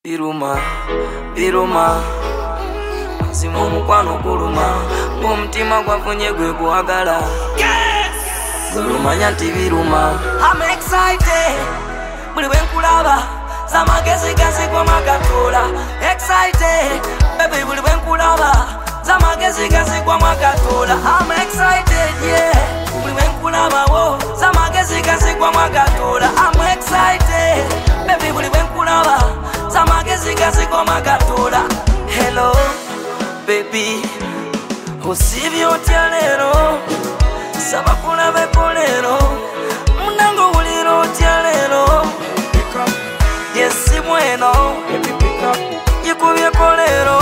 biruma Simu mukwano kuluma Mumutima gwafunye gwe kuwagala Gulumanya nti biruma I'm excited Buli wenkulaba Zamagezi gazi kwa makatola Excited Baby buli wenkulaba Zamagezi gazi kwa makatola I'm excited yeah Buli wenkulaba wo Zamagezi gazi kwa makatola I'm excited Baby buli wenkulaba Zamagezi gazi kwa makatola Hello baby Osibyo otya lero Saba kulaba kolero Munango uliro otya lero Yesi bueno Yikubye kolero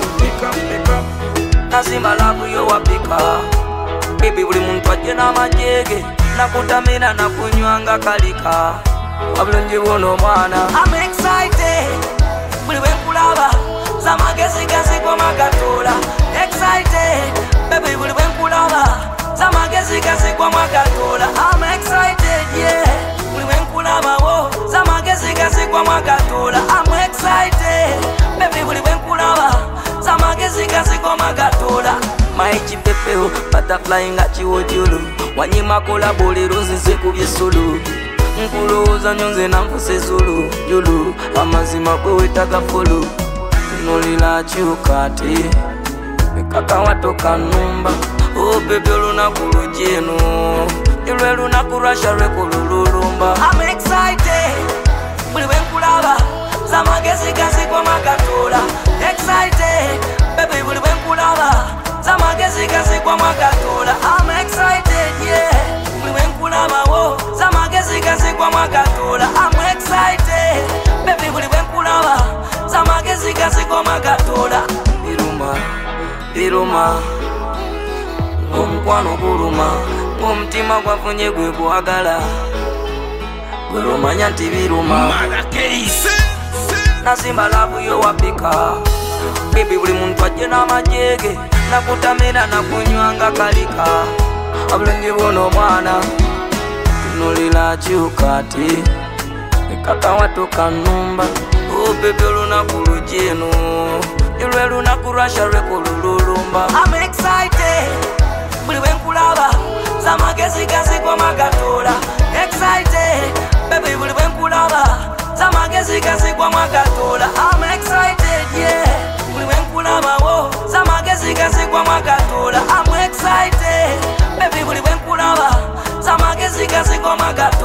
Nazimba labu yo wapika Baby buli muntu ajje n'amajege Nakutamira nakunywanga kalika Wabulungi buno mwana I'm excited Buli wenkulaba Zamagezi gazi kwa makatola Excited Baby buli wenkulaba Zamagezi gazi kwa makatola I'm excited yeah Buli wenkulaba wo Zamagezi gazi kwa makatola I'm excited Baby buli wenkulaba Zamagezi gazi kwa makatola Maichi pepeo Butterfly nga chiwojulu Wanyima kola boli rozi sekubye sulu Nkuloza nyonze na mfuse zulu Yulu Amazima kwewe taka fulu Nolila chukati Mekaka watoka numba Oh baby lunaku lujenu Ilwe lunaku rasha reko lululumba I'm excited Buli wenkulaba Zamagezi gazi kwa makatola Excited Baby buli wenkulaba Zamagezi gazi kwa makatola I'm excited yeah Buli wenkulaba wo Zamagezi gazi kwa makatola I'm excited Baby buli wenkulaba Zamagezi gazi kwa makatola Biruma Omukwano guluma Omutima gwafunye gwe kuwagala Gulumanya nti biruma Nazimba labu yo wapika Baby buli muntu ajje n'amajege Nakutamira nakunywanga kalika Wabulungi buno mwana Tunulila chukati Mekaka watoka numba Oh baby lunaku lujenu Ilwe lunaku rasha reko lululumba I'm excited Buli wenkulaba Zamagezi gazi kwa makatola Excited Baby buli wenkulaba Zamagezi gazi kwa makatola I'm excited yeah Buli wenkulaba wo Zamagezi gazi kwa makatola I'm excited Baby buli wenkulaba Zamagezi gazi kwa makatola